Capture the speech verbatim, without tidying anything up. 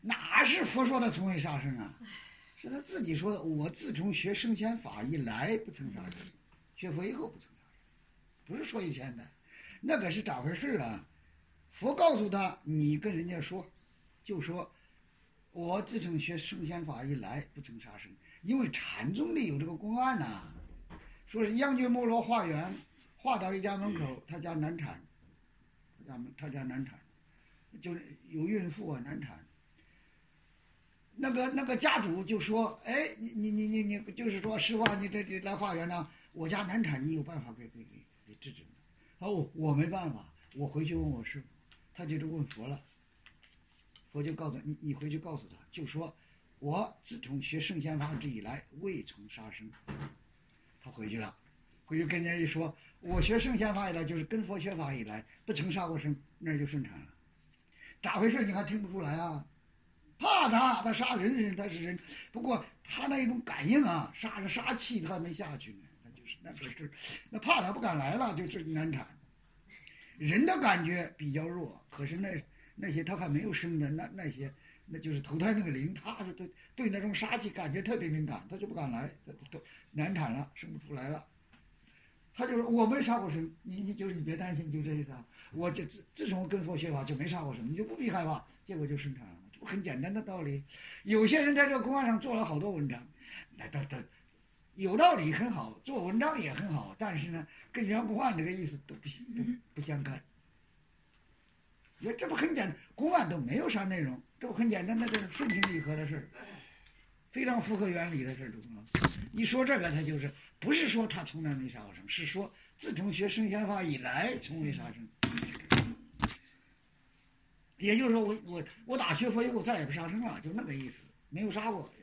哪是佛说的从未杀生啊？是他自己说的。我自从学圣贤法以来，不曾杀生；学佛以后不曾杀生，不是说以前的，那个是咋回事啊？佛告诉他，你跟人家说，就说我自从学圣贤法以来，不曾杀生。因为禅宗里有这个公案呐、啊，说是央觉摩罗化缘，化到一家门口，他家难产，他家他家难产，就是有孕妇啊难产。那个那个家主就说：“哎，你你你你你，就是说师傅，你这这来化缘呢，我家难产，你有办法给给给给治治吗？”哦，我没办法，我回去问我师傅，他就是问佛了。佛就告诉你，你回去告诉他，就说。我自从学圣贤法之以来，未曾杀生。他回去了，回去跟人家一说，我学圣贤法以来，就是跟佛学法以来，不曾杀过生，那就顺产了。咋回事？你还听不出来啊？怕他，他杀人人他是人，不过他那一种感应啊，杀人杀气他还没下去呢，他就是那个是，那怕他不敢来了，就是难产。人的感觉比较弱，可是那那些他还没有生的那那些。那就是投胎那个灵，他是对对那种杀气感觉特别敏感，他就不敢来，他都难产了，生不出来了。他就说我没杀过生，你你就是你别担心，就这意思啊。我就自自从跟佛学法就没杀过生，你就不必害怕，结果就生产了，这不很简单的道理。有些人在这个公案上做了好多文章，那他他有道理很好，做文章也很好，但是呢，跟原公案这个意思都不都不相干。因为这不很简单，公案都没有啥内容，这不很简单的这顺情理合的事，非常符合原理的事儿。一说这个，他就是不是说他从来没杀过生，是说自从学圣贤法以来，从未杀生。也就是说我，我我我打学佛以后再也不杀生了，就那个意思，没有杀过。